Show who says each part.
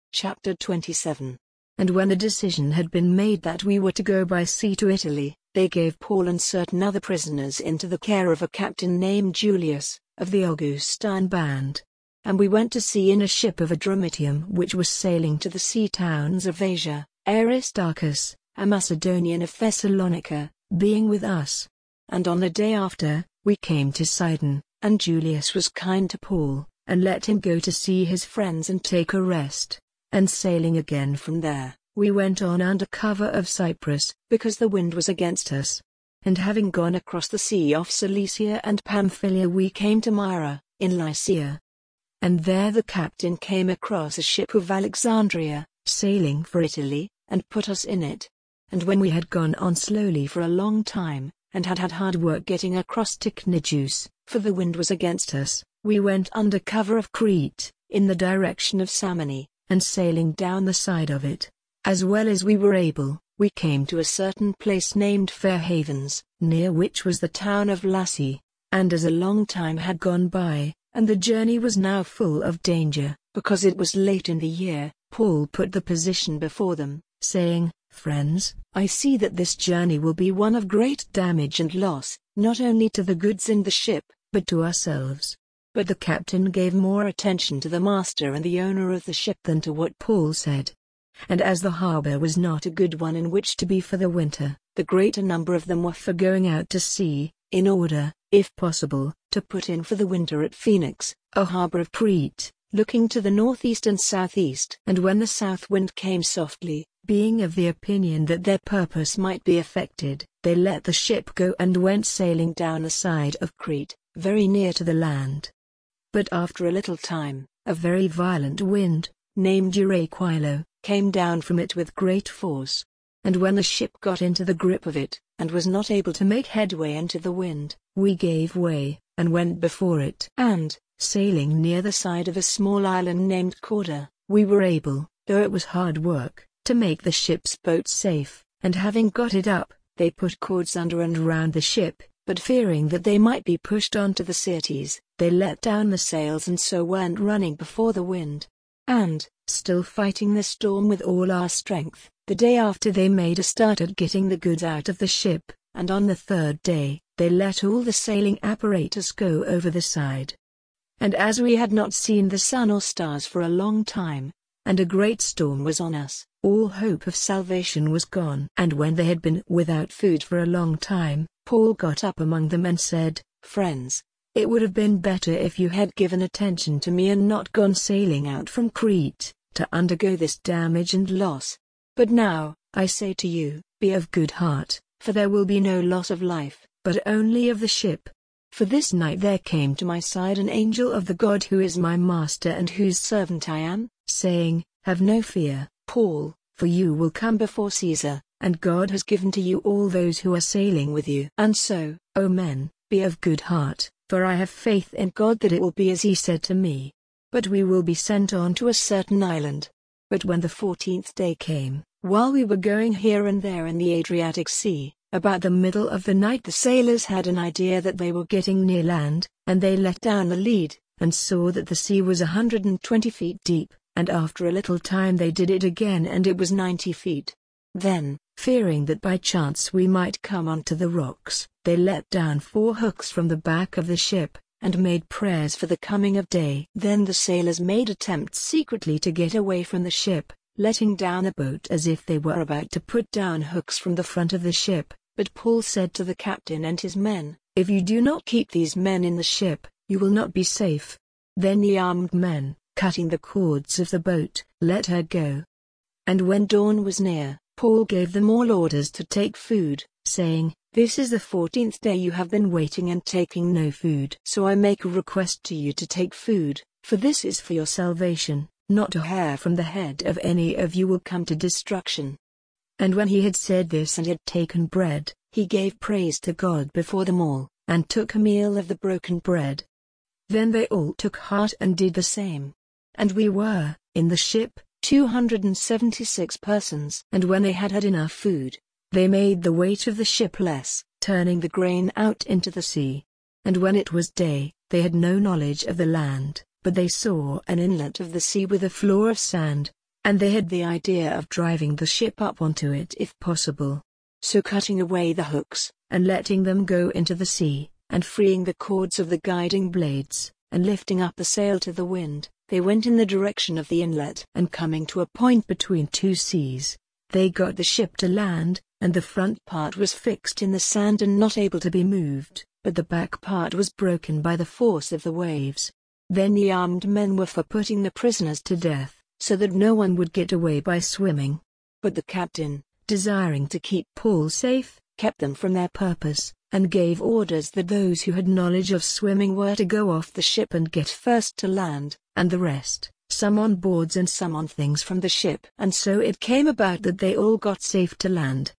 Speaker 1: Chapter 27.
Speaker 2: And when the decision had been made that we were to go by sea to Italy, they gave Paul and certain other prisoners into the care of a captain named Julius, of the Augustine band. And we went to sea in a ship of Adramyttium which was sailing to the sea towns of Asia, Aristarchus, a Macedonian of Thessalonica, being with us. And on the day after, we came to Sidon, and Julius was kind to Paul, and let him go to see his friends and take a rest. And sailing again from there, we went on under cover of Cyprus, because the wind was against us. And having gone across the sea off Cilicia and Pamphylia, we came to Myra, in Lycia. And there the captain came across a ship of Alexandria, sailing for Italy, and put us in it. And when we had gone on slowly for a long time, and had had hard work getting across to Cnidus, for the wind was against us, we went under cover of Crete, in the direction of Samone, and sailing down the side of it, as well as we were able, we came to a certain place named Fair Havens, near which was the town of Lassi. And as a long time had gone by, and the journey was now full of danger, because it was late in the year, Paul put the position before them, saying, "Friends, I see that this journey will be one of great damage and loss, not only to the goods in the ship, but to ourselves." But the captain gave more attention to the master and the owner of the ship than to what Paul said. And as the harbor was not a good one in which to be for the winter, the greater number of them were for going out to sea, in order, if possible, to put in for the winter at Phoenix, a harbor of Crete, looking to the northeast and southeast. And when the south wind came softly, being of the opinion that their purpose might be effected, they let the ship go and went sailing down the side of Crete, very near to the land. But after a little time, a very violent wind, named Euraquilo, came down from it with great force. And when the ship got into the grip of it, and was not able to make headway into the wind, we gave way, and went before it. And, sailing near the side of a small island named Cauda, we were able, though it was hard work, to make the ship's boat safe. And having got it up, they put cords under and round the ship, but fearing that they might be pushed on to the Syrtes, they let down the sails and so went running before the wind. And, still fighting the storm with all our strength, the day after they made a start at getting the goods out of the ship, and on the third day, they let all the sailing apparatus go over the side. And as we had not seen the sun or stars for a long time, and a great storm was on us, all hope of salvation was gone. And when they had been without food for a long time, Paul got up among them and said, "Friends, it would have been better if you had given attention to me and not gone sailing out from Crete, to undergo this damage and loss. But now, I say to you, be of good heart, for there will be no loss of life, but only of the ship. For this night there came to my side an angel of the God who is my master and whose servant I am, saying, Have no fear, Paul, for you will come before Caesar, and God has given to you all those who are sailing with you. And so, O men, be of good heart, for I have faith in God that it will be as he said to me. But we will be sent on to a certain island." But when the 14th day came, while we were going here and there in the Adriatic Sea, about the middle of the night the sailors had an idea that they were getting near land, and they let down the lead, and saw that the sea was 120 feet deep, and after a little time they did it again and it was 90 feet. Then, fearing that by chance we might come onto the rocks, they let down 4 hooks from the back of the ship, and made prayers for the coming of day. Then the sailors made attempts secretly to get away from the ship, letting down the boat as if they were about to put down hooks from the front of the ship. But Paul said to the captain and his men, "If you do not keep these men in the ship, you will not be safe." Then the armed men, cutting the cords of the boat, let her go. And when dawn was near, Paul gave them all orders to take food, saying, "This is the 14th day you have been waiting and taking no food. So I make a request to you to take food, for this is for your salvation, not a hair from the head of any of you will come to destruction." And when he had said this and had taken bread, he gave praise to God before them all, and took a meal of the broken bread. Then they all took heart and did the same. And we were, in the ship, 276 persons. And when they had had enough food, they made the weight of the ship less, turning the grain out into the sea. And when it was day, they had no knowledge of the land, but they saw an inlet of the sea with a floor of sand. and they had the idea of driving the ship up onto it if possible. So cutting away the hooks, and letting them go into the sea, and freeing the cords of the guiding blades, and lifting up the sail to the wind, they went in the direction of the inlet. And coming to a point between two seas, they got the ship to land, and the front part was fixed in the sand and not able to be moved, but the back part was broken by the force of the waves. Then the armed men were for putting the prisoners to death, so that no one would get away by swimming. But the captain, desiring to keep Paul safe, kept them from their purpose, and gave orders that those who had knowledge of swimming were to go off the ship and get first to land, and the rest, some on boards and some on things from the ship. And so it came about that they all got safe to land,